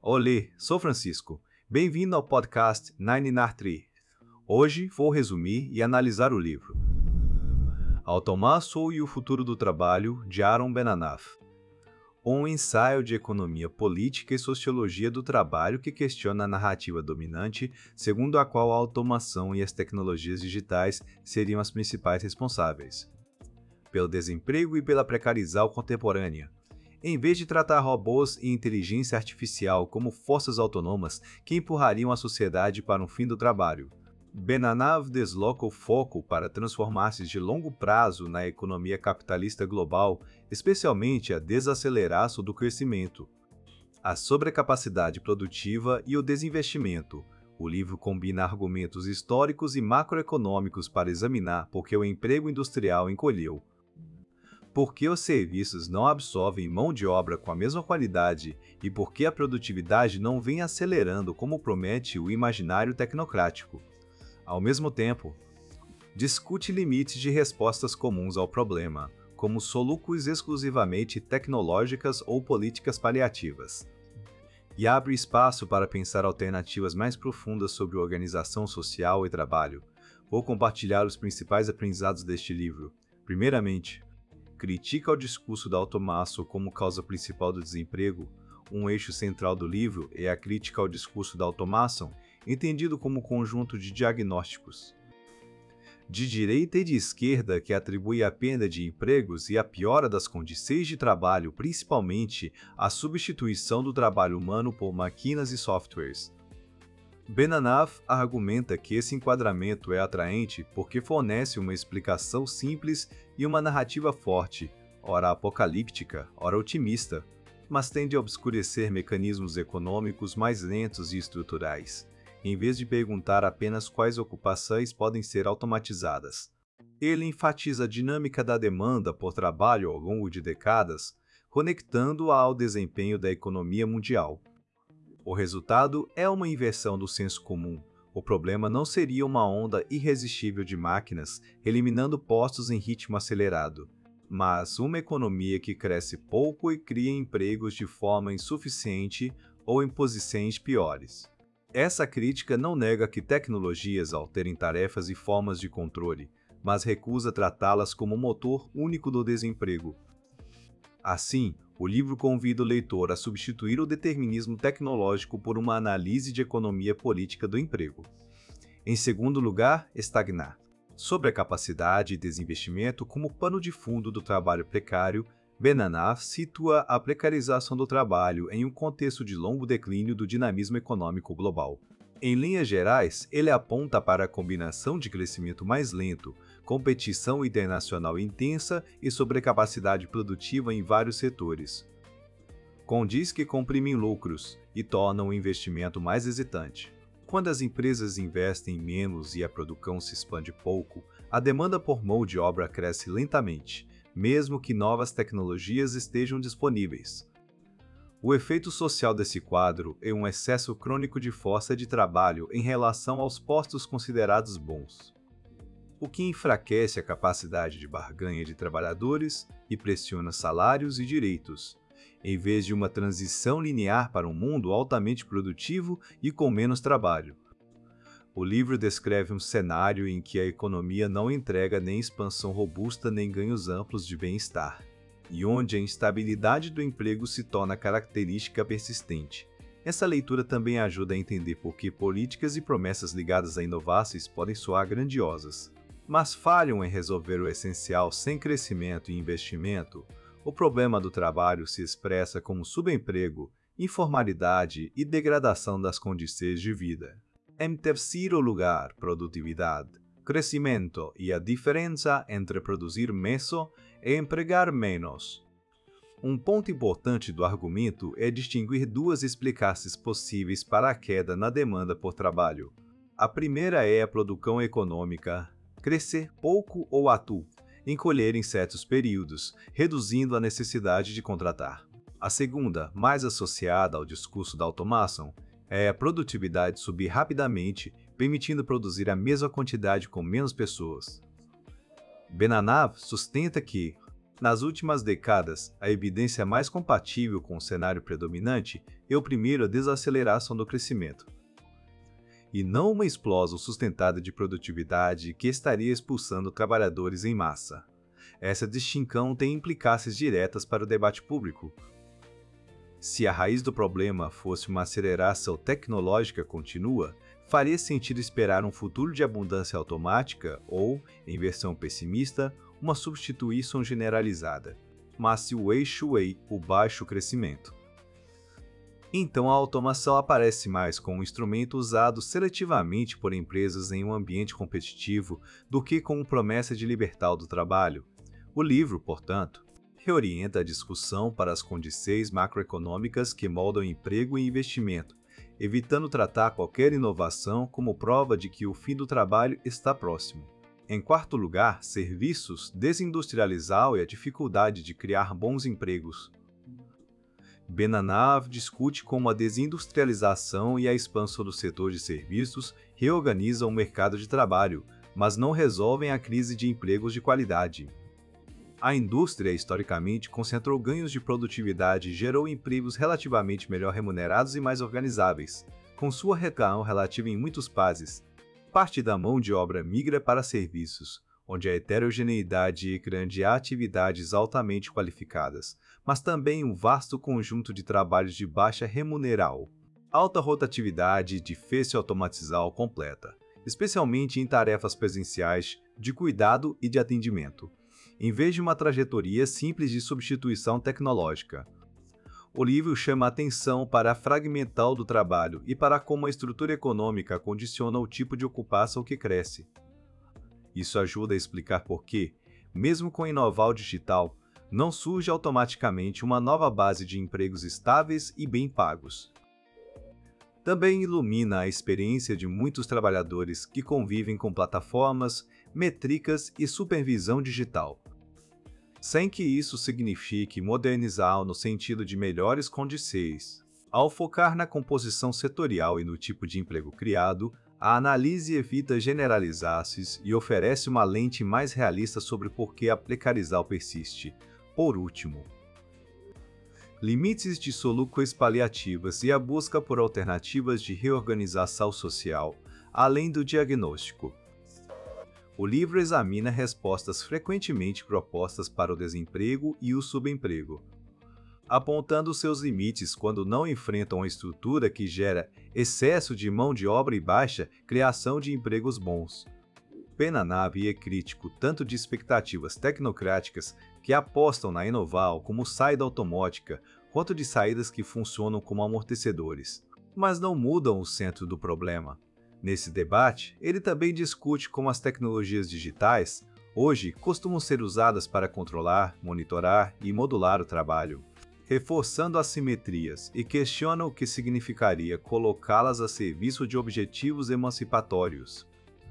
Olê, sou Francisco. Bem-vindo ao podcast 993. Hoje vou resumir e analisar o livro Automação e o Futuro do Trabalho, de Aaron Benanav. Um ensaio de economia política e sociologia do trabalho que questiona a narrativa dominante, segundo a qual a automação e as tecnologias digitais seriam as principais responsáveis pelo desemprego e pela precarização contemporânea. Em vez de tratar robôs e inteligência artificial como forças autônomas que empurrariam a sociedade para um fim do trabalho, Benanav desloca o foco para transformar-se de longo prazo na economia capitalista global, especialmente a desaceleração do crescimento, a sobrecapacidade produtiva e o desinvestimento. O livro combina argumentos históricos e macroeconômicos para examinar por que o emprego industrial encolheu, por que os serviços não absorvem mão de obra com a mesma qualidade e por que a produtividade não vem acelerando como promete o imaginário tecnocrático. Ao mesmo tempo, discute limites de respostas comuns ao problema, como solucos exclusivamente tecnológicas ou políticas paliativas, e abre espaço para pensar alternativas mais profundas sobre organização social e trabalho. Vou compartilhar os principais aprendizados deste livro. Primeiramente, critica o discurso da automação como causa principal do desemprego. Um eixo central do livro é a crítica ao discurso da automação, entendido como conjunto de diagnósticos de direita e de esquerda que atribui a perda de empregos e a piora das condições de trabalho, principalmente a substituição do trabalho humano por máquinas e softwares. Benanav argumenta que esse enquadramento é atraente porque fornece uma explicação simples e uma narrativa forte, ora apocalíptica, ora otimista, mas tende a obscurecer mecanismos econômicos mais lentos e estruturais, em vez de perguntar apenas quais ocupações podem ser automatizadas. Ele enfatiza a dinâmica da demanda por trabalho ao longo de décadas, conectando-a ao desempenho da economia mundial. O resultado é uma inversão do senso comum. O problema não seria uma onda irresistível de máquinas eliminando postos em ritmo acelerado, mas uma economia que cresce pouco e cria empregos de forma insuficiente ou em posições piores. Essa crítica não nega que tecnologias alterem tarefas e formas de controle, mas recusa tratá-las como motor único do desemprego. Assim, o livro convida o leitor a substituir o determinismo tecnológico por uma análise de economia política do emprego. Em segundo lugar, estagnar. Sobre a capacidade e desinvestimento como pano de fundo do trabalho precário, Benanav situa a precarização do trabalho em um contexto de longo declínio do dinamismo econômico global. Em linhas gerais, ele aponta para a combinação de crescimento mais lento, competição internacional intensa e sobrecapacidade produtiva em vários setores. Condiz que comprimem lucros e tornam o investimento mais hesitante. Quando as empresas investem menos e a produção se expande pouco, a demanda por mão de obra cresce lentamente, mesmo que novas tecnologias estejam disponíveis. O efeito social desse quadro é um excesso crônico de força de trabalho em relação aos postos considerados bons, o que enfraquece a capacidade de barganha de trabalhadores e pressiona salários e direitos, em vez de uma transição linear para um mundo altamente produtivo e com menos trabalho. O livro descreve um cenário em que a economia não entrega nem expansão robusta nem ganhos amplos de bem-estar, e onde a instabilidade do emprego se torna característica persistente. Essa leitura também ajuda a entender por que políticas e promessas ligadas a inovações podem soar grandiosas, mas falham em resolver o essencial sem crescimento e investimento. O problema do trabalho se expressa como subemprego, informalidade e degradação das condições de vida. Em terceiro lugar, produtividade, crescimento e a diferença entre produzir mais e empregar menos. Um ponto importante do argumento é distinguir duas explicações possíveis para a queda na demanda por trabalho. A primeira é a produção econômica, crescer pouco ou atu, encolher em certos períodos, reduzindo a necessidade de contratar. A segunda, mais associada ao discurso da automação, é a produtividade subir rapidamente, permitindo produzir a mesma quantidade com menos pessoas. Benanav sustenta que Nas últimas décadas, a evidência mais compatível com o cenário predominante é o primeiro a desaceleração do crescimento, e não uma explosão sustentada de produtividade que estaria expulsando trabalhadores em massa. Essa distinção tem implicações diretas para o debate público. Se a raiz do problema fosse uma aceleração tecnológica contínua, faria sentido esperar um futuro de abundância automática ou, em versão pessimista, uma substituição generalizada. Mas se o eixo é o baixo crescimento, então a automação aparece mais como um instrumento usado seletivamente por empresas em um ambiente competitivo do que como promessa de libertar do trabalho. O livro, portanto, reorienta a discussão para as condições macroeconômicas que moldam emprego e investimento, evitando tratar qualquer inovação como prova de que o fim do trabalho está próximo. Em quarto lugar, serviços desindustrializam e a dificuldade de criar bons empregos. Benanav discute como a desindustrialização e a expansão do setor de serviços reorganizam o mercado de trabalho, mas não resolvem a crise de empregos de qualidade. A indústria, historicamente, concentrou ganhos de produtividade e gerou empregos relativamente melhor remunerados e mais organizáveis. Com sua recaão relativa em muitos países, parte da mão de obra migra para serviços, onde a heterogeneidade grande há atividades altamente qualificadas, mas também um vasto conjunto de trabalhos de baixa remuneração. Alta rotatividade e difícil automatização completa, especialmente em tarefas presenciais, de cuidado e de atendimento, em vez de uma trajetória simples de substituição tecnológica. O livro chama a atenção para a fragmentação do trabalho e para como a estrutura econômica condiciona o tipo de ocupação que cresce. Isso ajuda a explicar por que, mesmo com inovar o digital, não surge automaticamente uma nova base de empregos estáveis e bem pagos. Também ilumina a experiência de muitos trabalhadores que convivem com plataformas, métricas e supervisão digital, sem que isso signifique modernizar no sentido de melhores condições. Ao focar na composição setorial e no tipo de emprego criado, a análise evita generalizar-se e oferece uma lente mais realista sobre por que a precarização persiste. Por último, limites de soluções paliativas e a busca por alternativas de reorganização social, além do diagnóstico. O livro examina respostas frequentemente propostas para o desemprego e o subemprego, apontando seus limites quando não enfrentam uma estrutura que gera excesso de mão de obra e baixa criação de empregos bons. Benanav é crítico tanto de expectativas tecnocráticas que apostam na inovação como saída automática, quanto de saídas que funcionam como amortecedores, mas não mudam o centro do problema. Nesse debate, ele também discute como as tecnologias digitais, hoje, costumam ser usadas para controlar, monitorar e modular o trabalho, reforçando assimetrias e questiona o que significaria colocá-las a serviço de objetivos emancipatórios.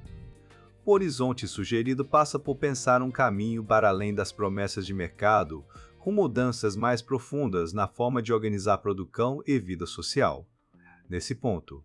O horizonte sugerido passa por pensar um caminho para além das promessas de mercado, com mudanças mais profundas na forma de organizar produção e vida social. Nesse ponto,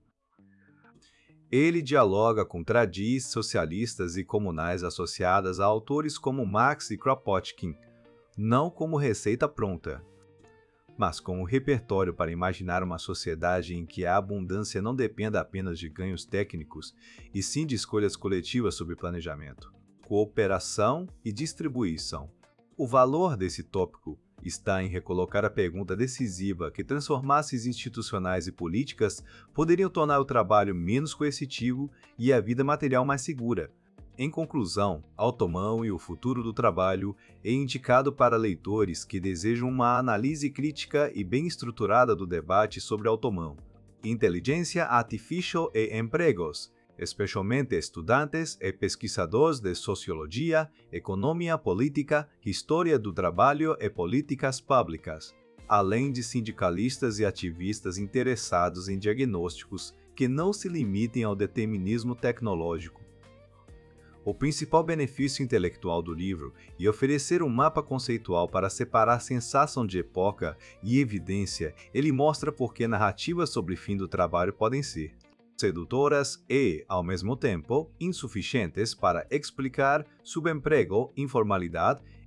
ele dialoga com tradições socialistas e comunais associadas a autores como Marx e Kropotkin, não como receita pronta, mas como repertório para imaginar uma sociedade em que a abundância não dependa apenas de ganhos técnicos, e sim de escolhas coletivas sobre planejamento, cooperação e distribuição. O valor desse tópico está em recolocar a pergunta decisiva que transformações institucionais e políticas poderiam tornar o trabalho menos coercitivo e a vida material mais segura. Em conclusão, Automão e o futuro do trabalho é indicado para leitores que desejam uma análise crítica e bem estruturada do debate sobre Automão, inteligência artificial e empregos, especialmente estudantes e pesquisadores de sociologia, economia política, história do trabalho e políticas públicas, além de sindicalistas e ativistas interessados em diagnósticos que não se limitem ao determinismo tecnológico. O principal benefício intelectual do livro é oferecer um mapa conceitual para separar sensação de época e evidência. Ele mostra por que narrativas sobre fim do trabalho podem ser sedutoras e, ao mesmo tempo, insuficientes para explicar subemprego, informalidade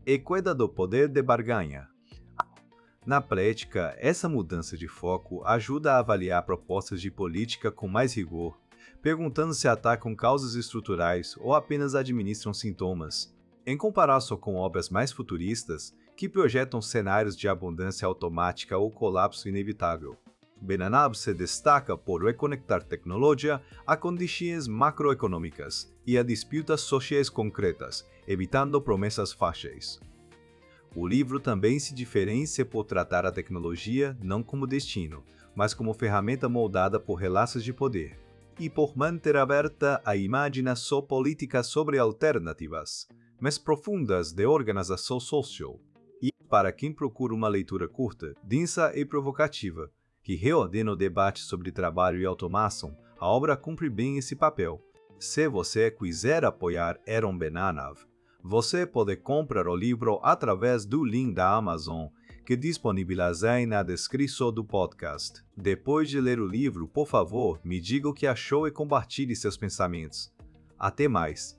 e cuida do poder de barganha. Na prática, essa mudança de foco ajuda a avaliar propostas de política com mais rigor, perguntando se atacam causas estruturais ou apenas administram sintomas, em comparação com obras mais futuristas, que projetam cenários de abundância automática ou colapso inevitável. Benanav se destaca por reconectar tecnologia a condições macroeconômicas e a disputas sociais concretas, evitando promessas fáceis. O livro também se diferencia por tratar a tecnologia não como destino, mas como ferramenta moldada por relaços de poder, e por manter aberta a imaginação política sobre alternativas, mais profundas de organização social. E, para quem procura uma leitura curta, densa e provocativa, que reordena o debate sobre trabalho e automação, a obra cumpre bem esse papel. Se você quiser apoiar Aaron Benanav, você pode comprar o livro através do link da Amazon, que disponibilizei na descrição do podcast. Depois de ler o livro, por favor, me diga o que achou e compartilhe seus pensamentos. Até mais!